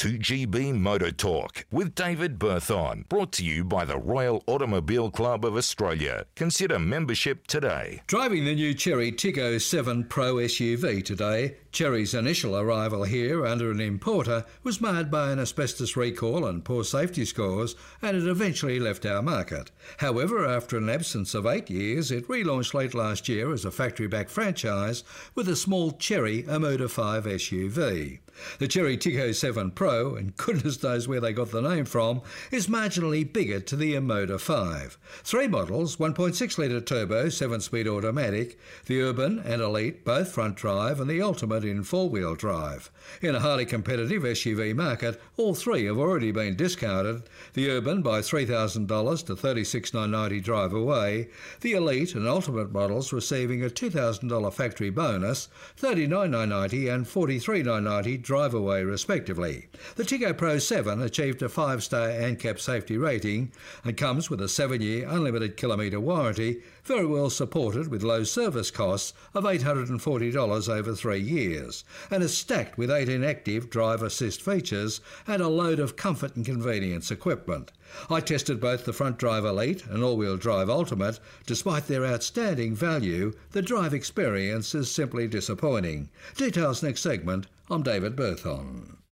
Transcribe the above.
2GB Motor Talk with David Berthon. Brought to you by the Royal Automobile Club of Australia. Consider membership today. Driving the new Chery Tiggo 7 Pro SUV today, Chery's initial arrival here under an importer was marred by an asbestos recall and poor safety scores, and it eventually left our market. However, after an absence of 8 years, it relaunched late last year as a factory-backed franchise with a small Chery Omoda 5 SUV. The Chery Tiggo 7 Pro, and goodness knows where they got the name from, is marginally bigger to the Omoda 5. 3 models, 1.6 litre turbo, 7-speed automatic, the Urban and Elite, both front drive, and the Ultimate in 4-wheel drive. In a highly competitive SUV market, all 3 have already been discounted. The Urban by $3,000 to $36,990 drive away, the Elite and Ultimate models receiving a $2,000 factory bonus, $39,990 and $43,990 drive away respectively. The Tiggo Pro 7 achieved a 5-star ANCAP safety rating and comes with a 7-year unlimited kilometre warranty, very well supported with low service costs of $840 over 3 years, and is stacked with 18 active drive assist features and a load of comfort and convenience equipment. I tested both the front drive Elite and all-wheel drive Ultimate. Despite their outstanding value, the drive experience is simply disappointing. Details next segment. I'm David Berthon.